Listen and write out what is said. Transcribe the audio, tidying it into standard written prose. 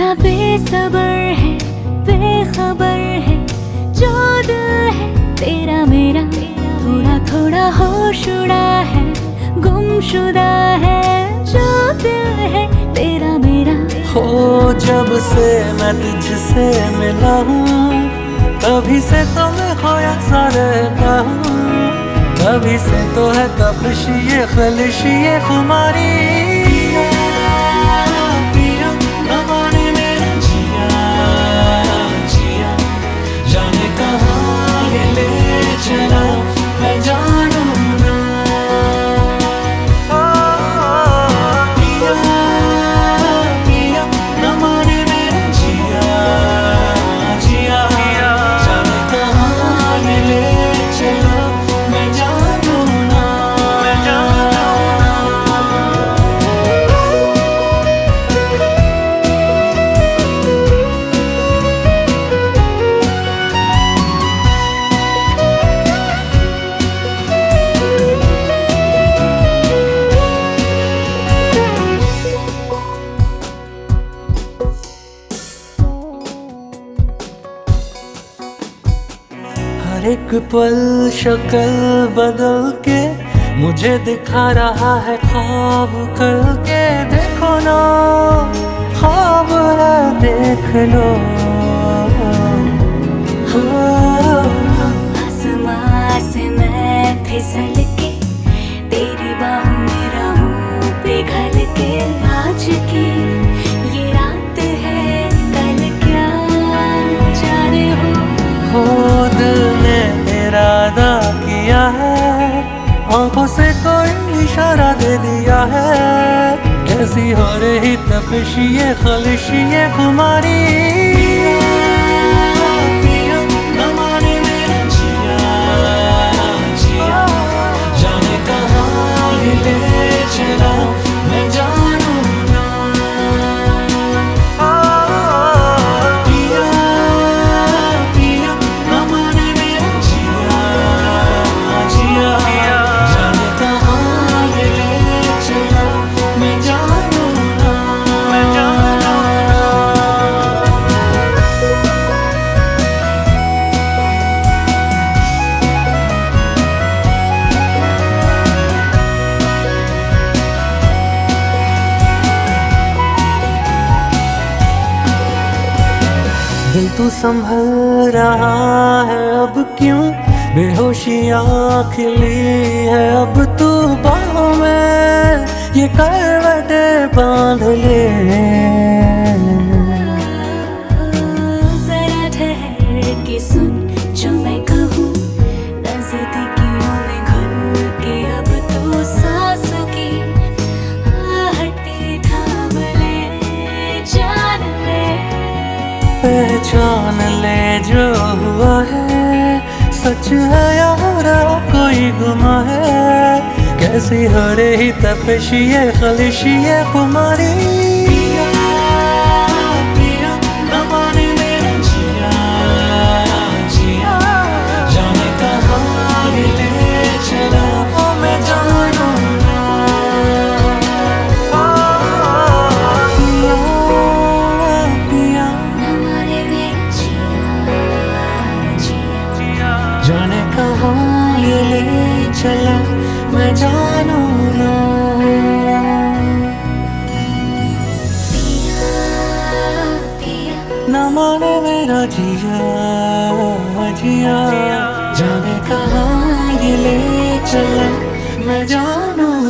बड़ा बेसब्र है, बेखबर है जो दिल है तेरा मेरा, थोड़ा थोड़ा होश उड़ा है, गुमशुदा है जो दिल है तेरा मेरा। हो जब से मैं तुझसे मिला हूँ, तभी से तो मैं खोया सा रहता हूँ, तभी से तो है तपिश ये खलिश ये खुमारी। पिया न माने मेरा जिया जिया, जाने कहाँ ये ले चला मैं जानू ना। पिया पिया न माने मेरा जिया जिया, जाने कहाँ ये ले चला मैं जानू ना, मैं जानू ना। हर एक पल शक्ल बदल के मुझे दिखा रहा है ख्वाब कल के। देखो ना ख्वाब है देख लो। आसमां से मैं फिसल के तेरी बाहों में रहूं पिघल के। आज की ये रात है कल क्या जाने हो दिल ने इरादा किया है, आंखों से कोई इशारा दे दिया है। कैसी हो रही तपिश ये खलिश ये खुमारी। पिया न माने मेरा जिया जिया, जाने कहाँ ये ले चला मैं जानू ना। पिया पिया न माने मेरा जिया जिया, जाने कहाँ ये ले चला मैं जानू ना, मैं जानू ना। दिल तू संभल रहा है अब क्यों, बेहोशियाँ खिली है अब तू बाहों में ये करवटें बांध ले। जरा ठहर के सुन जो मैं कहूँ, नजदीकियों में घुल के अब तू सांसों की आहटें थाम ले, जान ले पहचान ले जो हुआ है, सच है या कोई गुमा है। कैसी हो रही तपिश ये खलिश ये खुमारी। पिया पिया न माने मेरा जिया जिया, जाने कहाँ ये ले चला मैं जानू ना। पिया पिया न माने मेरा जिया जाने कहाँ ये ले चला मैं जानू ना। पिया पिया न माने मेरा जिया जिया, जाने कहाँ ये ले चला मैं जानू